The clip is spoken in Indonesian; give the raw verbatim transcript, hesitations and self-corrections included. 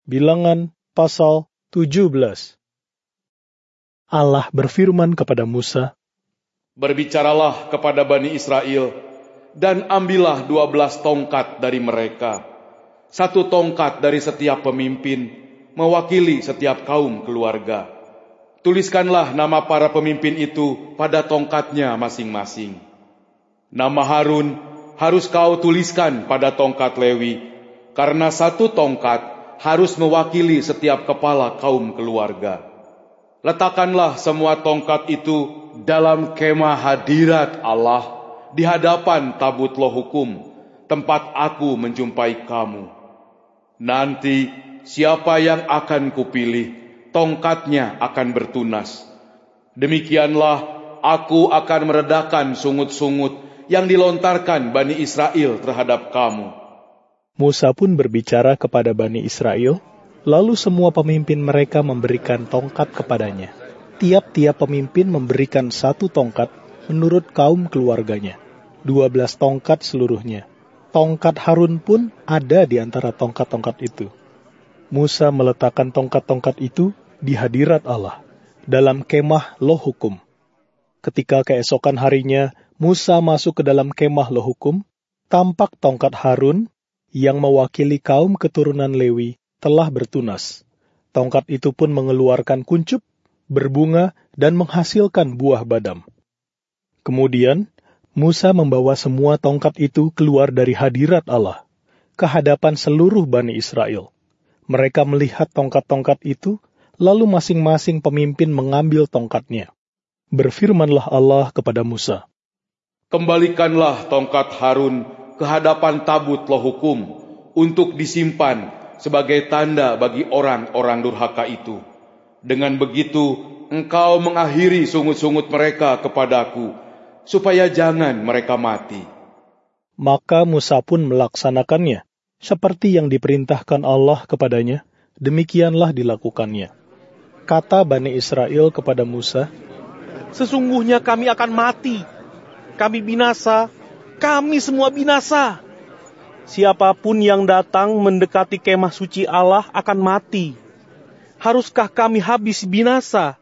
Bilangan pasal tujuh belas. Allah berfirman kepada Musa, Berbicaralah kepada Bani Israel, dan ambillah dua belas tongkat dari mereka, satu tongkat dari setiap pemimpin, mewakili setiap kaum keluarga. Tuliskanlah nama para pemimpin itu pada tongkatnya masing-masing. Nama Harun harus kau tuliskan pada tongkat Lewi, karena satu tongkat harus mewakili setiap kepala kaum keluarga. Letakkanlah semua tongkat itu dalam kemah hadirat Allah, di hadapan tabut loh hukum, tempat aku menjumpai kamu. Nanti siapa yang akan kupilih, tongkatnya akan bertunas. Demikianlah aku akan meredakan sungut-sungut yang dilontarkan Bani Israel terhadap kamu. Musa pun berbicara kepada Bani Israel, lalu semua pemimpin mereka memberikan tongkat kepadanya. Tiap-tiap pemimpin memberikan satu tongkat menurut kaum keluarganya, dua belas tongkat seluruhnya. Tongkat Harun pun ada di antara tongkat-tongkat itu. Musa meletakkan tongkat-tongkat itu di hadirat Allah, dalam kemah loh hukum. Ketika keesokan harinya Musa masuk ke dalam kemah loh hukum, tampak tongkat Harun yang mewakili kaum keturunan Lewi telah bertunas. Tongkat itu pun mengeluarkan kuncup, berbunga, dan menghasilkan buah badam. Kemudian, Musa membawa semua tongkat itu keluar dari hadirat Allah, ke hadapan seluruh Bani Israel. Mereka melihat tongkat-tongkat itu, lalu masing-masing pemimpin mengambil tongkatnya. Berfirmanlah Allah kepada Musa, Kembalikanlah tongkat Harun ke hadapan tabut loh hukum, untuk disimpan sebagai tanda bagi orang-orang durhaka itu. Dengan begitu, engkau mengakhiri sungut-sungut mereka kepadaku, supaya jangan mereka mati. Maka Musa pun melaksanakannya, seperti yang diperintahkan Allah kepadanya, demikianlah dilakukannya. Kata Bani Israel kepada Musa, Sesungguhnya kami akan mati, kami binasa, kami semua binasa. Siapapun yang datang mendekati kemah suci Allah akan mati. Haruskah kami habis binasa?